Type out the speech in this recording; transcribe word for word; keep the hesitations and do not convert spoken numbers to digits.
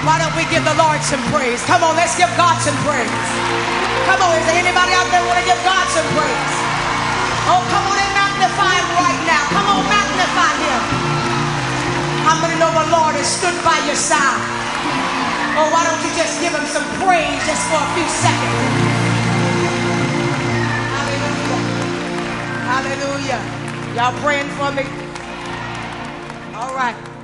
Why don't we give the Lord some praise? Come on, let's give God some praise. Come on, is there anybody out there want to give God some praise? Oh, come on and magnify him right now. Come on, magnify him. How many know the Lord has stood by your side? Oh, why don't you just give him some praise just for a few seconds? Hallelujah. Hallelujah. Y'all praying for me? All right.